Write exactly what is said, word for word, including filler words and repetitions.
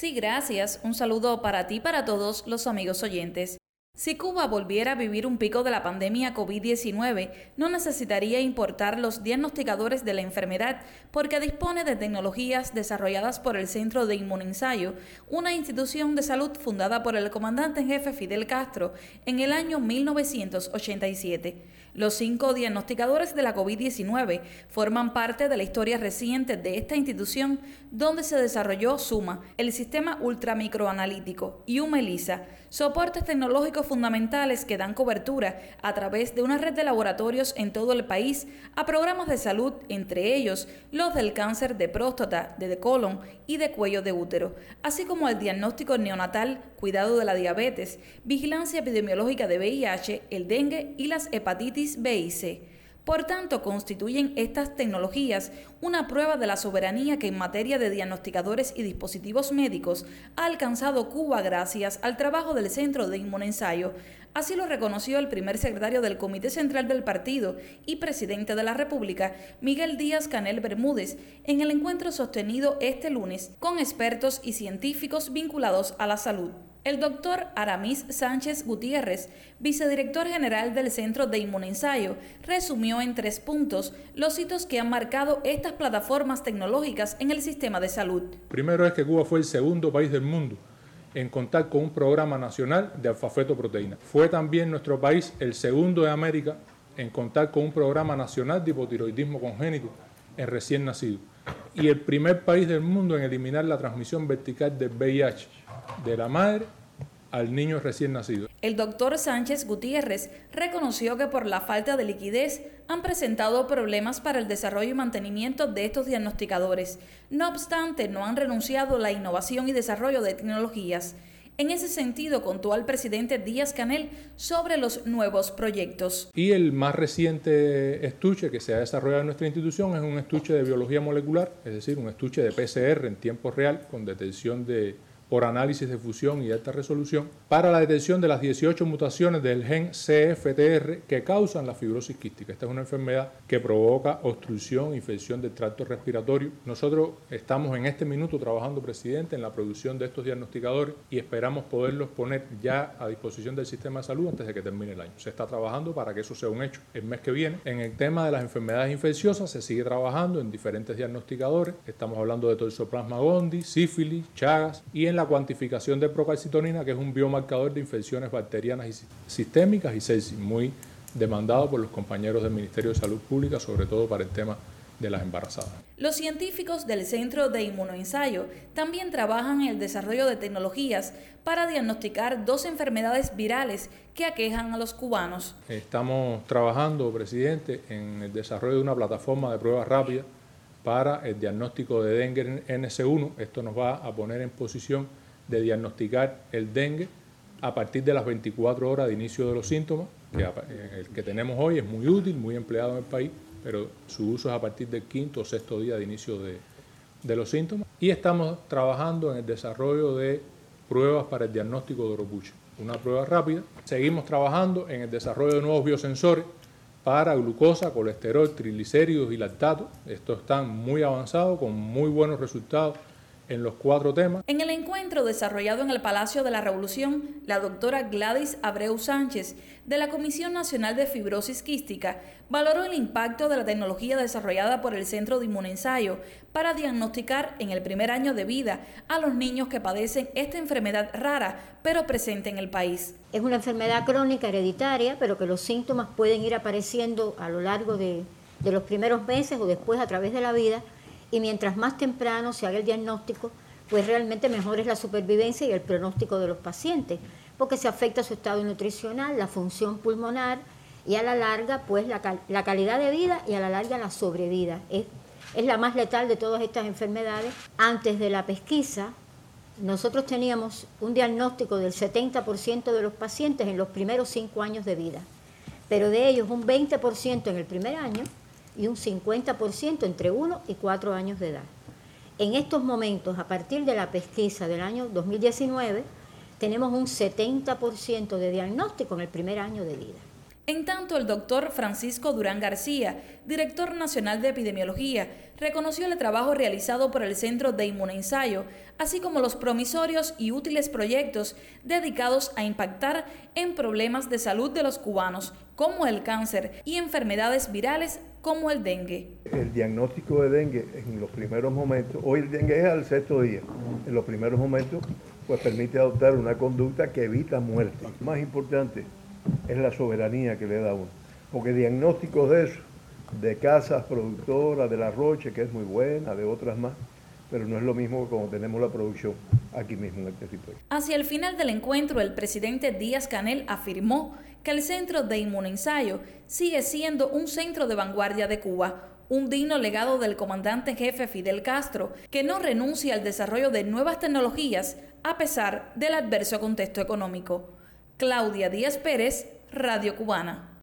Sí, gracias. Un saludo para ti y para todos los amigos oyentes. Si Cuba volviera a vivir un pico de la pandemia COVID diecinueve, no necesitaría importar los diagnosticadores de la enfermedad porque dispone de tecnologías desarrolladas por el Centro de Inmunensayo, una institución de salud fundada por el comandante en jefe Fidel Castro en el año mil novecientos ochenta y siete. Los cinco diagnosticadores de la COVID diecinueve forman parte de la historia reciente de esta institución, donde se desarrolló SUMA, el sistema ultramicroanalítico, y UMELISA, soportes tecnológicos fundamentales que dan cobertura a través de una red de laboratorios en todo el país a programas de salud, entre ellos los del cáncer de próstata, de colon y de cuello de útero, así como el diagnóstico neonatal, cuidado de la diabetes, vigilancia epidemiológica de V I H, el dengue y las hepatitis B y C. Por tanto, constituyen estas tecnologías una prueba de la soberanía que en materia de diagnosticadores y dispositivos médicos ha alcanzado Cuba gracias al trabajo del Centro de Inmunensayo. Así lo reconoció el primer secretario del Comité Central del Partido y presidente de la República, Miguel Díaz-Canel Bermúdez, en el encuentro sostenido este lunes con expertos y científicos vinculados a la salud. El doctor Aramis Sánchez Gutiérrez, vicedirector general del Centro de Inmunensayo, resumió en tres puntos los hitos que han marcado estas plataformas tecnológicas en el sistema de salud. Primero es que Cuba fue el segundo país del mundo en contar con un programa nacional de alfa-fetoproteína. Fue también nuestro país el segundo de América en contar con un programa nacional de hipotiroidismo congénito en recién nacidos. Y el primer país del mundo en eliminar la transmisión vertical del V I H de la madre al niño recién nacido. El doctor Sánchez Gutiérrez reconoció que por la falta de liquidez han presentado problemas para el desarrollo y mantenimiento de estos diagnosticadores. No obstante, no han renunciado a la innovación y desarrollo de tecnologías. En ese sentido, contó al presidente Díaz-Canel sobre los nuevos proyectos. Y el más reciente estuche que se ha desarrollado en nuestra institución es un estuche de biología molecular, es decir, un estuche de P C R en tiempo real con detección de por análisis de fusión y alta resolución para la detección de las dieciocho mutaciones del gen C F T R que causan la fibrosis quística. Esta es una enfermedad que provoca obstrucción, infección del tracto respiratorio. Nosotros estamos en este minuto trabajando, presidente, en la producción de estos diagnosticadores y esperamos poderlos poner ya a disposición del sistema de salud antes de que termine el año. Se está trabajando para que eso sea un hecho el mes que viene. En el tema de las enfermedades infecciosas se sigue trabajando en diferentes diagnosticadores. Estamos hablando de Toxoplasma gondii, sífilis, Chagas y en la cuantificación de procalcitonina, que es un biomarcador de infecciones bacterianas y sistémicas y sepsis, muy demandado por los compañeros del Ministerio de Salud Pública, sobre todo para el tema de las embarazadas. Los científicos del Centro de Inmunensayo también trabajan en el desarrollo de tecnologías para diagnosticar dos enfermedades virales que aquejan a los cubanos. Estamos trabajando, presidente, en el desarrollo de una plataforma de pruebas rápidas para el diagnóstico de dengue N C uno. Esto nos va a poner en posición de diagnosticar el dengue a partir de las veinticuatro horas de inicio de los síntomas, que el que tenemos hoy es muy útil, muy empleado en el país, pero su uso es a partir del quinto o sexto día de inicio de, de los síntomas. Y estamos trabajando en el desarrollo de pruebas para el diagnóstico de Oropucho, una prueba rápida. Seguimos trabajando en el desarrollo de nuevos biosensores para glucosa, colesterol, triglicéridos y lactato. Estos están muy avanzados, con muy buenos resultados en los cuatro temas. En el encuentro desarrollado en el Palacio de la Revolución, la doctora Gladys Abreu Sánchez, de la Comisión Nacional de Fibrosis Quística, valoró el impacto de la tecnología desarrollada por el Centro de Inmunensayo para diagnosticar en el primer año de vida a los niños que padecen esta enfermedad rara, pero presente en el país. Es una enfermedad crónica hereditaria, pero que los síntomas pueden ir apareciendo a lo largo de, de los primeros meses o después a través de la vida. Y mientras más temprano se haga el diagnóstico, pues realmente mejor es la supervivencia y el pronóstico de los pacientes, porque se afecta su estado nutricional, la función pulmonar y a la larga pues la, cal la calidad de vida y a la larga la sobrevida. Es, es la más letal de todas estas enfermedades. Antes de la pesquisa, nosotros teníamos un diagnóstico del setenta por ciento de los pacientes en los primeros cinco años de vida, pero de ellos un veinte por ciento en el primer año y un cincuenta por ciento entre uno y cuatro años de edad. En estos momentos, a partir de la pesquisa del año dos mil diecinueve, tenemos un setenta por ciento de diagnóstico en el primer año de vida. En tanto, el doctor Francisco Durán García, director nacional de epidemiología, reconoció el trabajo realizado por el Centro de Inmunoensayo, así como los promisorios y útiles proyectos dedicados a impactar en problemas de salud de los cubanos, como el cáncer, y enfermedades virales como el dengue. El diagnóstico de dengue en los primeros momentos, hoy el dengue es al sexto día, en los primeros momentos pues permite adoptar una conducta que evita muerte. Más importante es la soberanía que le da uno, porque diagnósticos de eso, de casas productoras, de La Roche, que es muy buena, de otras más, pero no es lo mismo que cuando tenemos la producción aquí mismo en el territorio. Hacia el final del encuentro, el presidente Díaz-Canel afirmó que el Centro de Inmunoensayo sigue siendo un centro de vanguardia de Cuba, un digno legado del comandante en jefe Fidel Castro, que no renuncia al desarrollo de nuevas tecnologías a pesar del adverso contexto económico. Claudia Díaz Pérez, Radio Cubana.